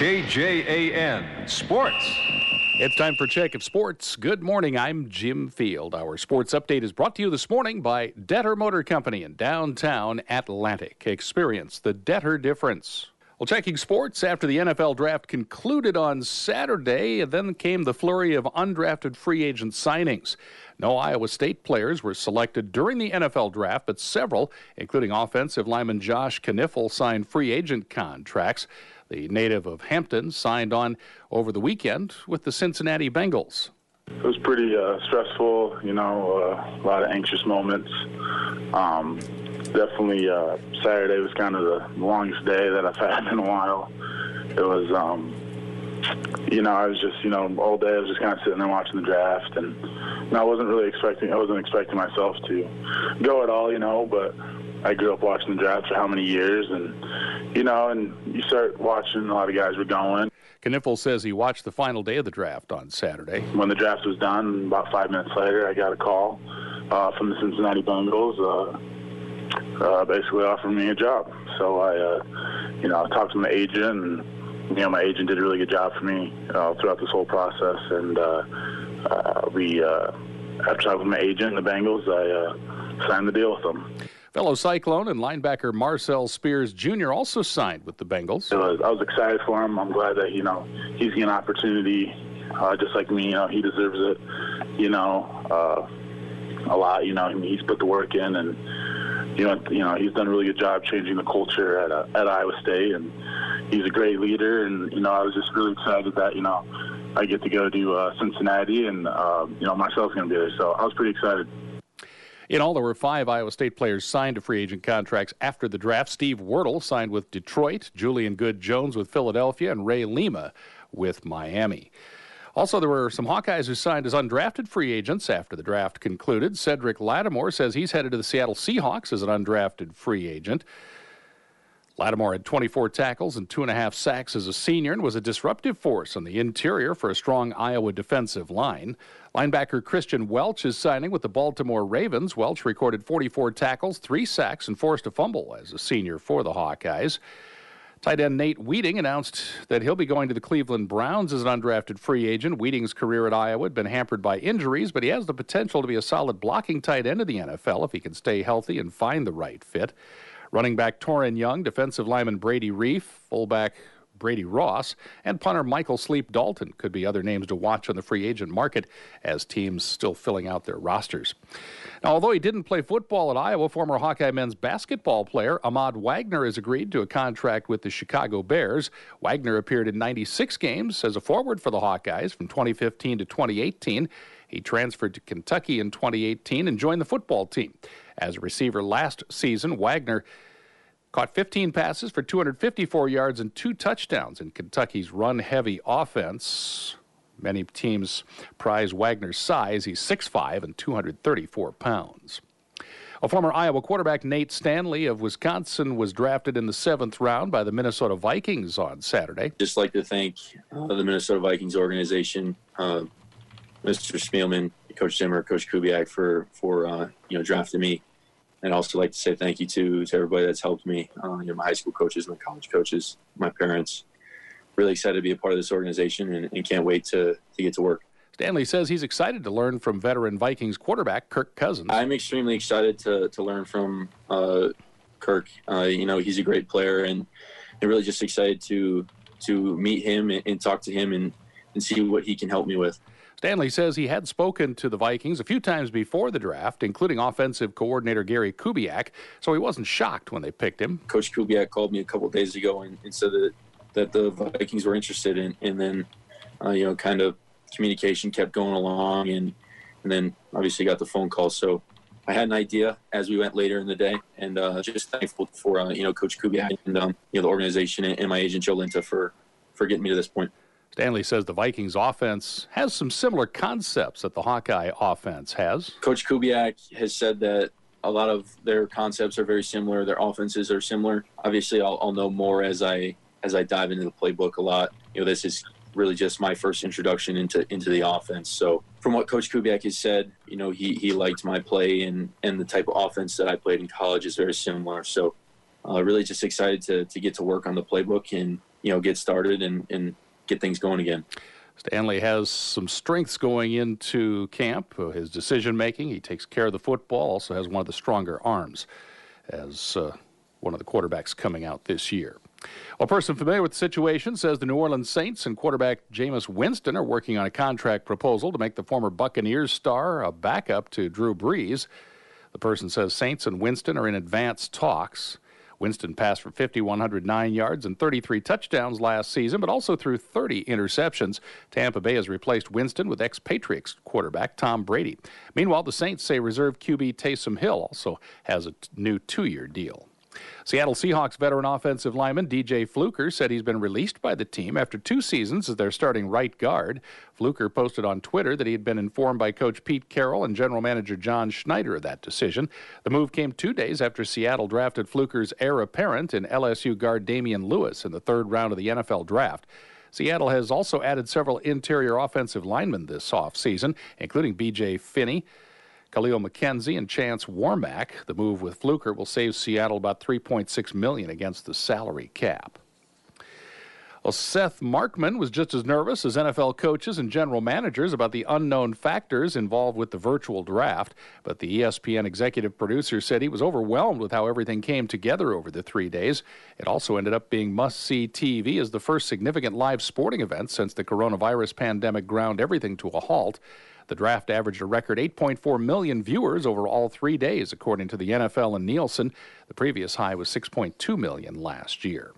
KJAN Sports. It's time for Check of Sports. Good morning, I'm Jim Field. Our sports update is brought to you this morning by Detter Motor Company in downtown Atlantic. Experience the Detter difference. Well, checking sports after the NFL draft concluded on Saturday, and then came the flurry of undrafted free agent signings. No Iowa State players were selected during the NFL draft, but several, including offensive lineman Josh Kniffel, signed free agent contracts. The native of Hampton signed on over the weekend with the Cincinnati Bengals. It was pretty stressful, a lot of anxious moments. Definitely Saturday was kind of the longest day that I've had in a while. It was, I was just, all day I was just kind of sitting there watching the draft, and I wasn't expecting myself to go at all, but I grew up watching the draft for how many years, and you start watching, a lot of guys were going. Kniffel says he watched the final day of the draft on Saturday. When the draft was done, about 5 minutes later, I got a call from the Cincinnati Bengals, basically offering me a job. So I talked to my agent, and my agent did a really good job for me throughout this whole process. And after talking with my agent and the Bengals, I signed the deal with them. Fellow Cyclone and linebacker Marcel Spears Jr. also signed with the Bengals. I was excited for him. I'm glad that, he's getting an opportunity just like me. He deserves it, a lot. He's put the work in, and, he's done a really good job changing the culture at Iowa State, and he's a great leader. And, I was just really excited that, I get to go to Cincinnati, and, Marcel's going to be there. So I was pretty excited. In all, there were 5 Iowa State players signed to free agent contracts after the draft. Steve Wordle signed with Detroit, Julian Good-Jones with Philadelphia, and Ray Lima with Miami. Also, there were some Hawkeyes who signed as undrafted free agents after the draft concluded. Cedric Lattimore says he's headed to the Seattle Seahawks as an undrafted free agent. Lattimore had 24 tackles and 2.5 sacks as a senior and was a disruptive force on the interior for a strong Iowa defensive line. Linebacker Christian Welch is signing with the Baltimore Ravens. Welch recorded 44 tackles, 3 sacks, and forced a fumble as a senior for the Hawkeyes. Tight end Nate Wheating announced that he'll be going to the Cleveland Browns as an undrafted free agent. Wheating's career at Iowa had been hampered by injuries, but he has the potential to be a solid blocking tight end in the NFL if he can stay healthy and find the right fit. Running back Torrin Young, defensive lineman Brady Reef, fullback Brady Ross, and punter Michael Sleep Dalton could be other names to watch on the free agent market as teams still filling out their rosters. Now, although he didn't play football at Iowa, former Hawkeye men's basketball player Ahmad Wagner has agreed to a contract with the Chicago Bears. Wagner appeared in 96 games as a forward for the Hawkeyes from 2015 to 2018. He transferred to Kentucky in 2018 and joined the football team. As a receiver last season, Wagner caught 15 passes for 254 yards and 2 touchdowns in Kentucky's run-heavy offense. Many teams prize Wagner's size. He's 6'5" and 234 pounds. A former Iowa quarterback, Nate Stanley of Wisconsin, was drafted in the 7th round by the Minnesota Vikings on Saturday. Just like to thank the Minnesota Vikings organization, Mr. Spielman, Coach Zimmer, Coach Kubiak for drafting me. And also like to say thank you to everybody that's helped me, my high school coaches, my college coaches, my parents. Really excited to be a part of this organization and can't wait to get to work. Stanley says he's excited to learn from veteran Vikings quarterback Kirk Cousins. I'm extremely excited to learn from Kirk. He's a great player, and really just excited to meet him and talk to him and see what he can help me with. Stanley says he had spoken to the Vikings a few times before the draft, including offensive coordinator Gary Kubiak, so he wasn't shocked when they picked him. Coach Kubiak called me a couple of days ago and said that the Vikings were interested in, and then, kind of communication kept going along, and then obviously got the phone call. So I had an idea as we went later in the day, and just thankful for, Coach Kubiak and, the organization and my agent Joe Linta for getting me to this point. Stanley says the Vikings offense has some similar concepts that the Hawkeye offense has. Coach Kubiak has said that a lot of their concepts are very similar. Their offenses are similar. Obviously, I'll know more as I dive into the playbook a lot. This is really just my first introduction into the offense. So from what Coach Kubiak has said, he liked my play and the type of offense that I played in college is very similar. So really just excited to get to work on the playbook and get started and get things going again. Stanley has some strengths going into camp. His decision-making, he takes care of the football, also has one of the stronger arms as one of the quarterbacks coming out this year. A person familiar with the situation says the New Orleans Saints and quarterback Jameis Winston are working on a contract proposal to make the former Buccaneers star a backup to Drew Brees. The person says Saints and Winston are in advanced talks. Winston passed for 5,109 yards and 33 touchdowns last season, but also threw 30 interceptions. Tampa Bay has replaced Winston with ex-Patriots quarterback Tom Brady. Meanwhile, the Saints say reserve QB Taysom Hill also has a new 2-year deal. Seattle Seahawks veteran offensive lineman DJ Fluker said he's been released by the team after 2 seasons as their starting right guard. Fluker posted on Twitter that he had been informed by Coach Pete Carroll and general manager John Schneider of that decision. The move came 2 days after Seattle drafted Fluker's heir apparent in LSU guard Damian Lewis in the 3rd round of the NFL draft. Seattle has also added several interior offensive linemen this offseason, including B.J. Finney, Khalil McKenzie, and Chance Warmack. The move with Fluker will save Seattle about $3.6 million against the salary cap. Well, Seth Markman was just as nervous as NFL coaches and general managers about the unknown factors involved with the virtual draft, but the ESPN executive producer said he was overwhelmed with how everything came together over the 3 days. It also ended up being must-see TV as the first significant live sporting event since the coronavirus pandemic ground everything to a halt. The draft averaged a record 8.4 million viewers over all 3 days, according to the NFL and Nielsen. The previous high was 6.2 million last year.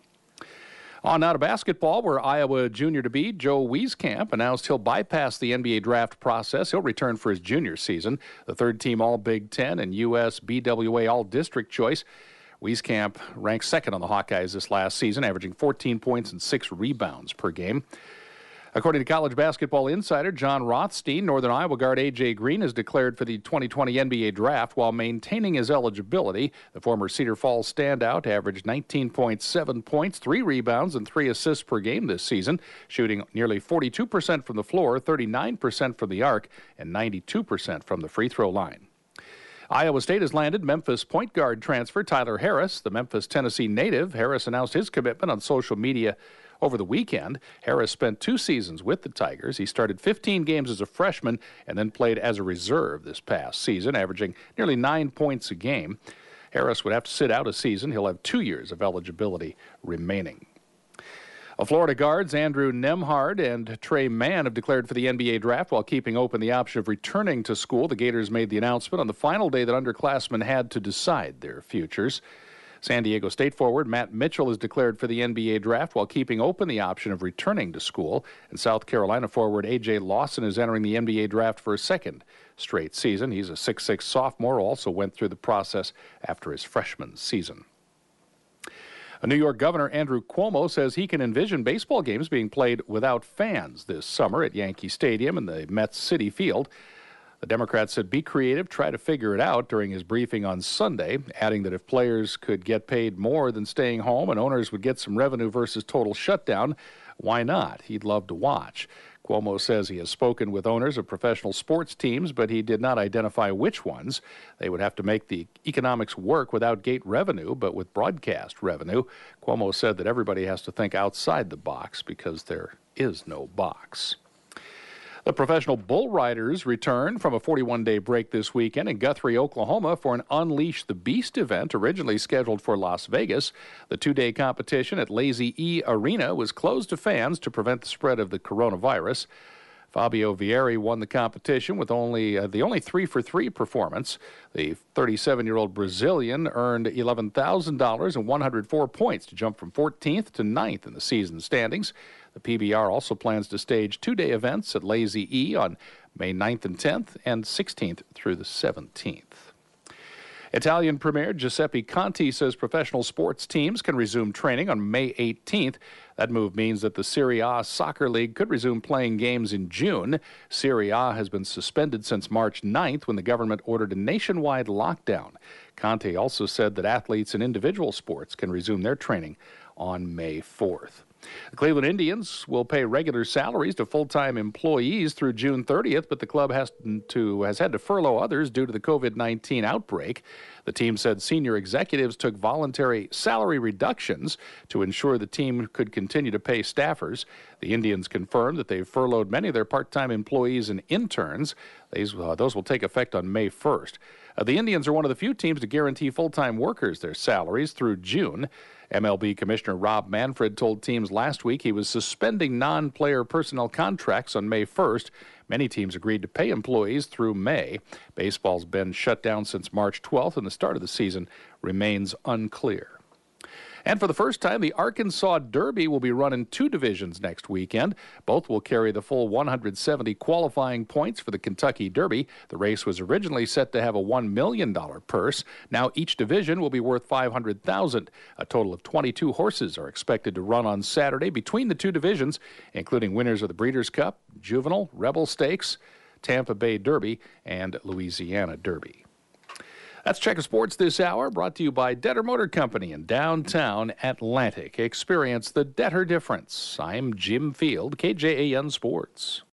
On now to basketball, where Iowa junior-to-be Joe Wieskamp announced he'll bypass the NBA draft process. He'll return for his junior season. The third-team All-Big Ten and U.S. BWA All-District choice. Wieskamp ranked second on the Hawkeyes this last season, averaging 14 points and 6 rebounds per game. According to College Basketball Insider, John Rothstein, Northern Iowa guard A.J. Green is declared for the 2020 NBA Draft while maintaining his eligibility. The former Cedar Falls standout averaged 19.7 points, 3 rebounds, and 3 assists per game this season, shooting nearly 42% from the floor, 39% from the arc, and 92% from the free throw line. Iowa State has landed Memphis point guard transfer Tyler Harris, the Memphis, Tennessee native. Harris announced his commitment on social media over the weekend. Harris spent 2 seasons with the Tigers. He started 15 games as a freshman and then played as a reserve this past season, averaging nearly 9 points a game. Harris would have to sit out a season. He'll have 2 years of eligibility remaining. Florida guards Andrew Nembhard and Trey Mann have declared for the NBA draft while keeping open the option of returning to school. The Gators made the announcement on the final day that underclassmen had to decide their futures. San Diego State forward Matt Mitchell is declared for the NBA draft while keeping open the option of returning to school. And South Carolina forward A.J. Lawson is entering the NBA draft for a second straight season. He's a 6'6" sophomore, also went through the process after his freshman season. New York Governor Andrew Cuomo says he can envision baseball games being played without fans this summer at Yankee Stadium and the Mets Citi Field. The Democrat said, "Be creative, try to figure it out," during his briefing on Sunday, adding that if players could get paid more than staying home and owners would get some revenue versus total shutdown, why not? He'd love to watch. Cuomo says he has spoken with owners of professional sports teams, but he did not identify which ones. They would have to make the economics work without gate revenue, but with broadcast revenue. Cuomo said that everybody has to think outside the box because there is no box. The professional bull riders return from a 41-day break this weekend in Guthrie, Oklahoma for an Unleash the Beast event originally scheduled for Las Vegas. The 2-day competition at Lazy E Arena was closed to fans to prevent the spread of the coronavirus. Fabio Vieri won the competition with the only 3-for-3 performance. The 37-year-old Brazilian earned $11,000 and 104 points to jump from 14th to 9th in the season standings. The PBR also plans to stage 2-day events at Lazy E on May 9th and 10th and 16th through the 17th. Italian Premier Giuseppe Conte says professional sports teams can resume training on May 18th. That move means that the Serie A soccer league could resume playing games in June. Serie A has been suspended since March 9th when the government ordered a nationwide lockdown. Conte also said that athletes in individual sports can resume their training on May 4th. The Cleveland Indians will pay regular salaries to full-time employees through June 30th, but the club has had to furlough others due to the COVID-19 outbreak. The team said senior executives took voluntary salary reductions to ensure the team could continue to pay staffers. The Indians confirmed that they've furloughed many of their part-time employees and interns. Those will take effect on May 1st. The Indians are one of the few teams to guarantee full-time workers their salaries through June. MLB Commissioner Rob Manfred told teams last week he was suspending non-player personnel contracts on May 1st. Many teams agreed to pay employees through May. Baseball's been shut down since March 12th, and the start of the season remains unclear. And for the first time, the Arkansas Derby will be run in 2 divisions next weekend. Both will carry the full 170 qualifying points for the Kentucky Derby. The race was originally set to have a $1 million purse. Now each division will be worth $500,000. A total of 22 horses are expected to run on Saturday between the 2 divisions, including winners of the Breeders' Cup, Juvenile, Rebel Stakes, Tampa Bay Derby, and Louisiana Derby. That's Checker Sports this hour, brought to you by Detter Motor Company in downtown Atlantic. Experience the Detter difference. I'm Jim Field, KJAN Sports.